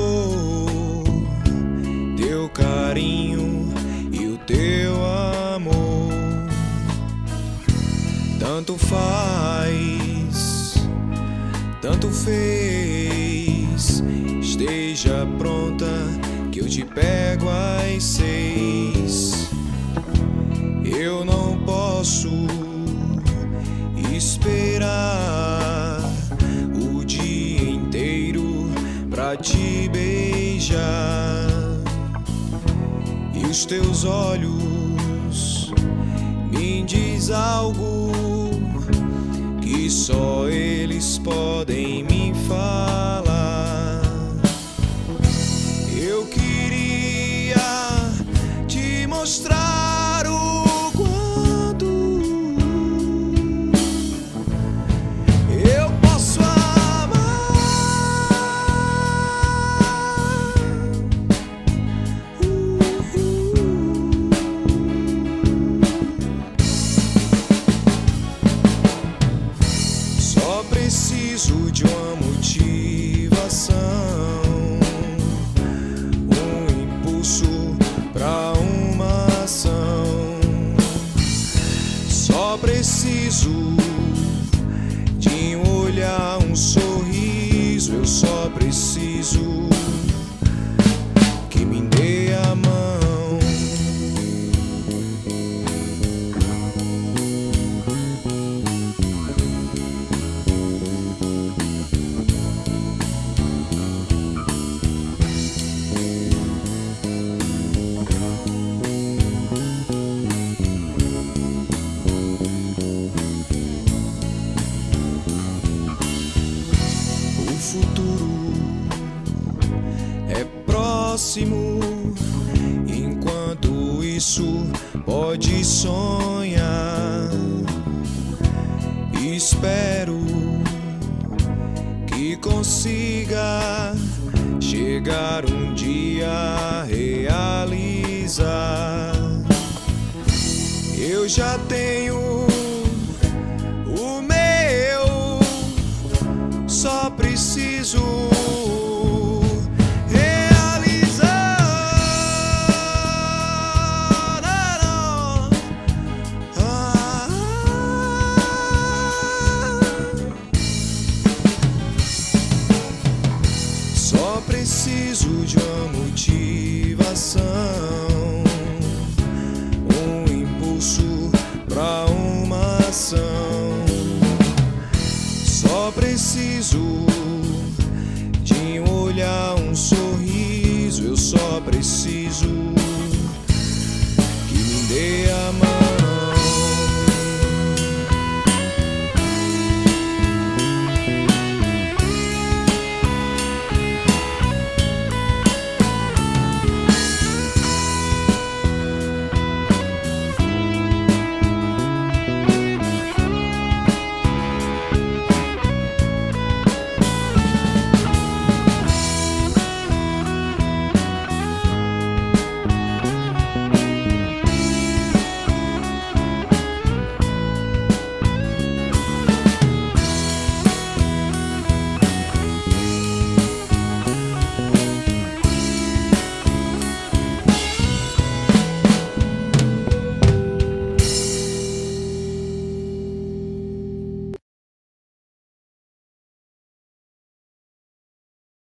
teu carinho e o teu amor. Tanto faz, tanto fez. Esteja pronta que eu te pego às 6. Eu não posso esperar o dia inteiro pra te beijar. E os teus olhos me diz algo que só eles podem me falar. Eu queria te mostrar o quanto eu posso amar. Só preciso de uma motivação, um impulso pra uma ação. Só preciso de um olhar, um sorriso. Eu só preciso que me dê a mão. O futuro é próximo, enquanto isso pode sonhar. Espero que consiga chegar um dia a realizar. Eu já tenho o meu, só preciso só preciso de uma motivação,